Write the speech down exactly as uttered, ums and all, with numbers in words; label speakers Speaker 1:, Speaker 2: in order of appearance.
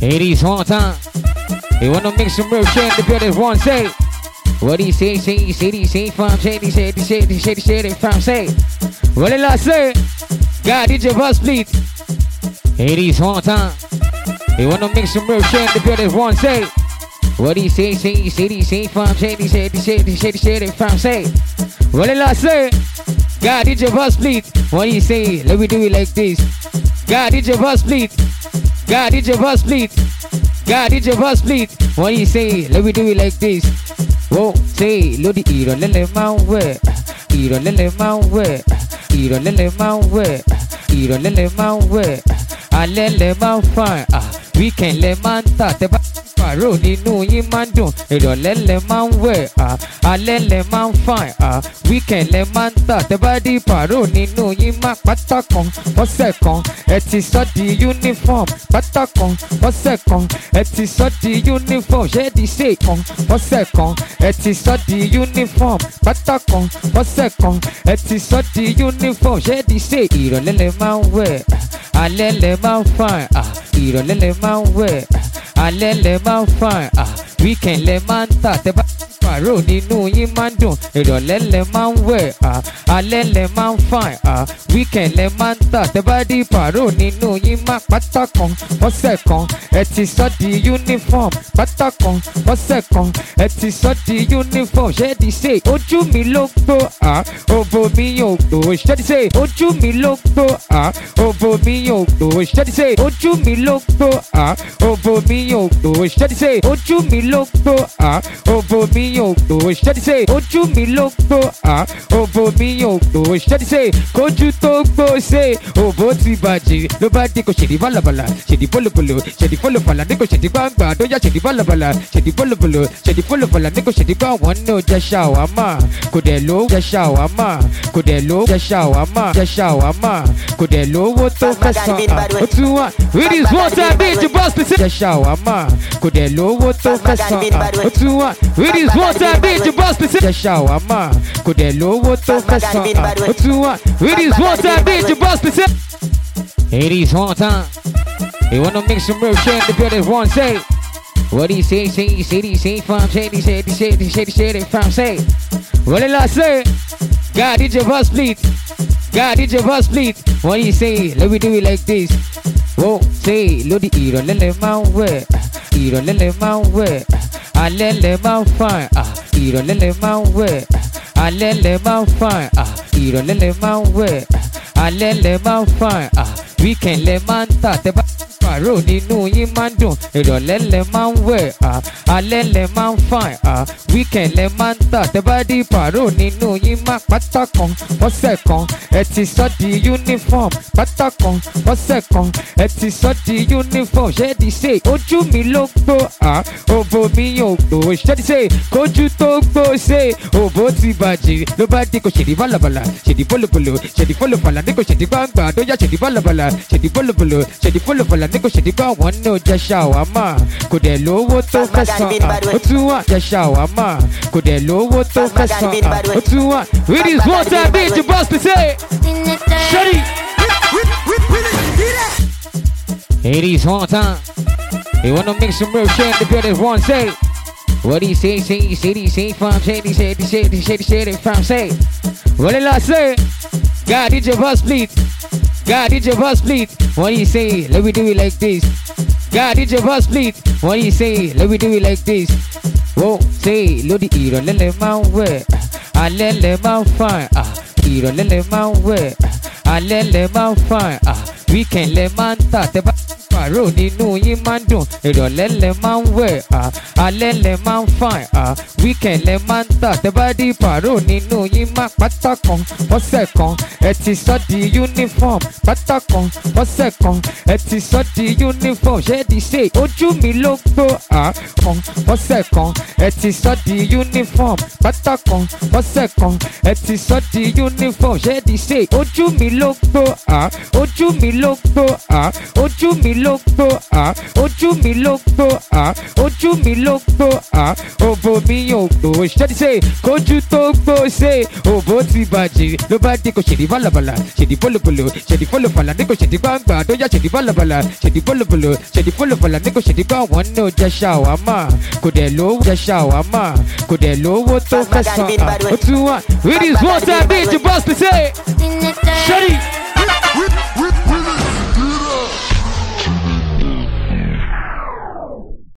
Speaker 1: eighties one time. They wanna make some real shit in the building. One say, what he say, say, say, he say, from say, he say, he say, he say, he say, from say. What did I say? God, did your bus please? eighties one time. They wanna make some real shit in the building. One say, what he say, say, he say, he say, from say, he say, he say, he say, he say, from say. What did I say? God, did your bus please? What he say? Let me do it like this. God, did your bus please? God, did your bus please? God, did your bus please? What he say? Let me do it like this. Whoa, say, Lodi, iro lele mawe, iro lele mawe, iro lele mawe, iro lele mawe, alele mawe, ah, weekend le manta, te ba. Pàrọ̀ nínú yín máa ń dùn, ìrọ̀lẹ́ lẹ máa ń wẹ̀, alẹ́ lẹ máa ń fine, weekend lẹ máa ń tà, tẹ bá di pàrọ̀ nínú yín máa pátá kan, ọ̀sẹ̀ kan, ẹ ti sọ di uniform, pátá kan, ọ̀sẹ̀ kan, ẹ ti sọ di uniform, ṣé di ṣe kan, ọ̀sẹ̀ kan, ẹ ti sọ di uniform, pátá kan, ọ̀sẹ̀ kan, ẹ ti sọ di uniform, ṣé di ṣe ìrọ̀lẹ́ lẹ máa ń wẹ̀, alẹ́ lẹ máa ń fine, ìrọ̀lẹ́ lẹ máa ń wẹ̀. Alẹ́ lẹ máa ń fine, ah, weekend lẹ máa ń tà, tẹ bá pàrọ̀ nínú yín máa ń dùn, ìrọ̀lẹ́ lẹ máa ń wẹ̀, ah, alẹ́ lẹ máa ń fine, ah, weekend lẹ máa ń tà, tẹ bá di pàrọ̀ nínú yín máa pátá kan, ọ̀sẹ̀ kan, ẹ ti sọ di uniform, pátá kan, ọ̀sẹ̀ kan, ẹ ti sọ di uniform, ṣé di ṣe ojú mi ló gbó, ah, òbò mi yóò gbó, ṣé di ṣe ojú mi ló gbó, ah, òbò mi yóò gbó, ṣé di ṣe ojú mi ló gbó, ah, òbò mi yóò gbó, ṣé di ṣe ojú mi ló gbó, ah, òbò mi yóò gbó, ṣé di ṣe ojú mi ló gbó, ah, òbò mi yóò gbó, ṣé di ṣe kójú tó gbó ṣe òbò ti bàjẹ́ ló bá dé kò ṣèdí bálabàlà ṣèdí bólobòlò ṣèdí fọlọfàlà ní kò ṣèdí gbàngbà tó yá ṣèdí bálabàlà ṣèdí bólobòlò ṣèdí fọlọfàlà ní kò ṣèdí gbà wọn ní o jẹ ṣàwámà kò dẹ̀ ló jẹ ṣàwámà kò dẹ̀ ló jẹ ṣàwámà jẹ ṣàwámà kò dẹ̀ lówó tó fẹ́ san ó tún wà it is one time bí ìjì bọ́ọ̀sì sí jẹ ṣàwámà kò dẹ̀ lówó tó fẹ́ san ó tún wà it is one time bí ìjì bọ́ọ̀sì sí jẹ ṣàwámà kò dẹ̀ lówó tó fẹ́ san ó tún wà it is one time bí ìjì bọ́ọ̀sì sí. eighties one time. They wanna make some real shit in the building. One say, what he say, say, he say, he say, from say, he say, he say, he say, he say, from say. What did I say? God, did your bus please? God, did your bus please? What he say? Let me do it like this. Whoa, say, Lodi, iro lele mawe, iro lele mawe, alele mawe fine, iro lele mawe, alele mawe fine, iro lele mawe, alele mawe fine, weekend le máa ń tà, tẹ bá pàrọ̀ nínú yín máa ń dùn, ìrọ̀lẹ́ lẹ máa ń wẹ̀, alẹ́ lẹ máa ń fine, weekend lẹ máa ń tà, tẹ bá di pàrọ̀ nínú yín máa pátá kan, ọ̀sẹ̀ kan, ẹ ti sọ di uniform, pátá kan, ọ̀sẹ̀ kan, ẹ ti sọ di uniform, ṣé di ṣe ojú mi ló gbó, òbò mi yóò gbó, ṣé di ṣe kójú tó gbó ṣe òbò ti bàjẹ́ ló bá dé kò ṣèdí bálabàlà ṣèdí bólobòlò ṣèdí fọlọfàlà ní kò ṣèdí gbàngbà tó yá ṣèdí bálabàlà ṣèdí bólobòlò ṣèdí fọlọfàlà ní kò ṣèdí gbà wọn ní o jẹ ṣàwámà kò dẹ̀ lówó tó fẹ́ san ó tún wà jẹ ṣàwámà kò dẹ̀ lówó tó fẹ́ san ó tún wà it is one time bí ìjì bọ́ọ̀sì ṣe ṣẹ́rí. eighties one time. They wanna make some real shit in the building. One say, what he say, say, he say, he say, from say, he say, he say, he say, he say, from say. What did I say? God, did your bus please? God, did your bus please? What he say? Let me do it like this. God, did your bus please? What he say? Let me do it like this. Whoa, say, Lodi, iro lele mawe, alẹ́ lẹ máa ń fine, ìrọ̀lẹ́ lẹ máa ń wẹ̀, alẹ́ lẹ máa ń fine, weekend lẹ máa ń tà, tẹ bá pàrọ̀ nínú yín máa ń dùn, ìrọ̀lẹ́ lẹ máa ń wẹ̀, alẹ́ lẹ máa ń fine, weekend lẹ máa ń tà, tẹ bá di pàrọ̀ nínú yín máa pátá kan, ọ̀sẹ̀ kan, ẹ ti sọ di uniform, pátá kan, ọ̀sẹ̀ kan, ẹ ti sọ di uniform, ṣé di ṣe ojú mi ló gbó, kan, ọ̀sẹ̀ kan, ẹ ti sọ di uniform, pátá kan, ọ̀sẹ̀ kan, ẹ ti sọ di uniform, ṣé di ṣe ojú mi ló gbó, ojú mi ló gbó, ojú mi ló ló tó à ojú mi ló tó à ojú mi ló tó à òbò mi yóò tó ṣẹ́ni ṣe kójú tó gbó ṣe òbò ti bàjẹ́ ló bá dé kò ṣèdí bálabàlà ṣèdí bólobòlò ṣèdí fólofàlà ní kò ṣèdí gbàngbà tó yá ṣèdí bálabàlà ṣèdí bólobòlò ṣèdí fólofàlà ní kò ṣèdí gbà wọ́n ní ọjà ṣàwámà kò dẹ̀ lówó jẹ ṣàwámà kò dẹ̀ lówó tó fẹ́ san à ó tún wà. It is one time beat your boss to say. Shady.